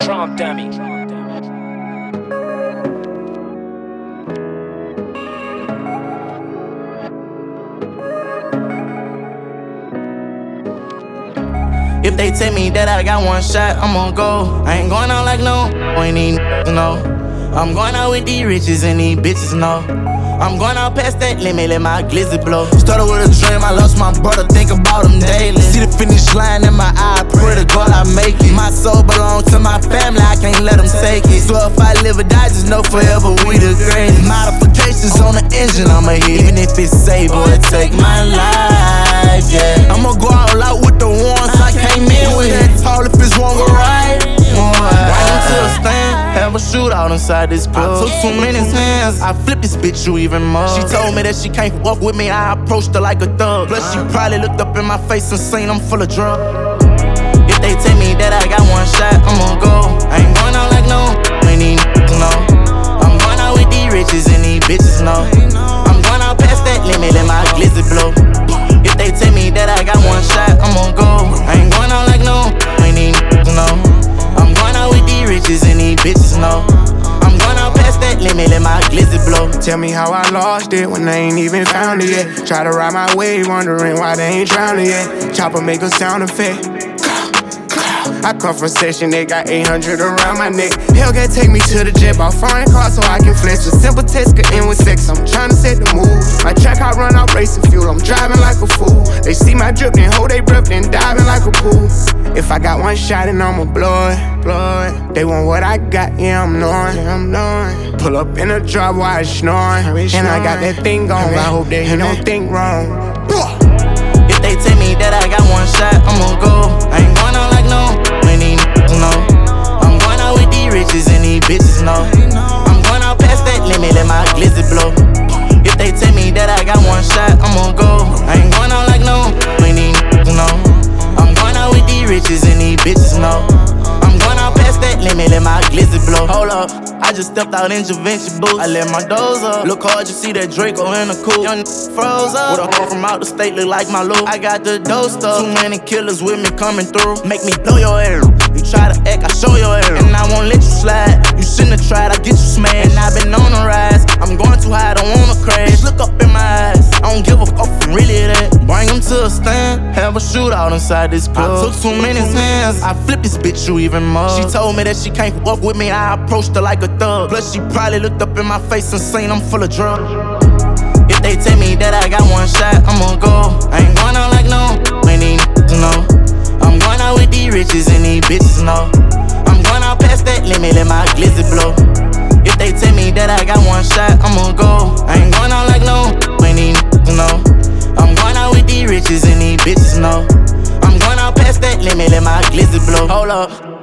Drum dummy. If they tell me that I got one shot, I'm gon' go. I ain't going out like no, ain't these know. I'm going out with these riches and these bitches know. I'm going out past that limit, let my glizzy blow. Started with a dream, I lost my brother, think about him daily. See the finish line in my eye, pray to God I make it. My soul belongs to my family, I can't let them take it. So if I live or die, just know forever we the greatest. Modifications on the engine, I'ma hit. Even if it's save or it take my life, yeah. I'ma go all out with the ones I came in with. That tall if it's wrong or right. Right until a stand, have a shootout inside this club. I took too many hands, I flipped this bitch you even more. She told me that she can't walk with me, I approached her like a thug. Plus she probably looked up in my face and seen I'm full of drugs. If they tell me that I got one shot, I'm gon' go. I ain't going out like no, ain't these know. I'm going out with these riches and these bitches know. I'm going out past that limit, let my glizzy blow. If they tell me that I got one shot, I'm gon' go. I ain't going out like no, ain't these know. I'm going out with these riches and these bitches know. I'm going out past that limit, let my glizzy blow. Tell me how I lost it when I ain't even found it yet. Try to ride my wave, wondering why they ain't drowning yet. Chopper make a sound effect. I come from session, they got 800 around my neck. Hellcat take me to the jet, bought foreign cars so I can flex. A simple test could end with sex, I'm tryna set the mood. My track I run out racing fuel, I'm driving like a fool. They see my drip, then hold they breath, then diving like a pool. If I got one shot and I'ma blow it. They want what I got, yeah I'm knowing. Pull up in a drop while I snoring. And I got that thing going, I hope that he don't think wrong. If they tell me that I got one shot, I'm gon' go. I ain't going out like no, ain't these know. I'm going out with these riches and these bitches know. I'm going out past that limit, let my glizzy blow. If they tell me that I got one shot, I'm gon' go. I ain't going out like no, ain't these know. I'm going out with these riches and these bitches know. I'm going out past that limit, let my glizzy blow. Hold up, I just stepped out in Givenchy boots. I let my doors up. Look hard, you see that Draco in the coupe. Young froze up. With a hoe from out the state, look like my loop. I got the dough stuff. Too many killers with me coming through. Make me blow your air. You try to act, I show your air. And I won't let you slide. You shouldn't have tried, I get you smashed. And I've been on the rise. I'm going too high, I don't wanna crash. Look up in my eyes. I don't give a fuck from really that. Bring them to a stand. Have a shootout inside this club. I took too many hands. I flipped this bitch you even more. She told me that she can't walk with me, I approached her like a thug. Plus she probably looked up in my face and seen I'm full of drugs. If they tell me that I got one shot, I'm gon' go. I ain't going out like no, ain't these know. I'm going out with these riches and these bitches know. I'm going out past that limit, let my glizzy blow. If they tell me that I got one shot, I'm gon' go. I ain't going out like no, ain't these know. I'm going out with these riches and these bitches know. I'm going out past that limit, let my glizzy blow. Hold up.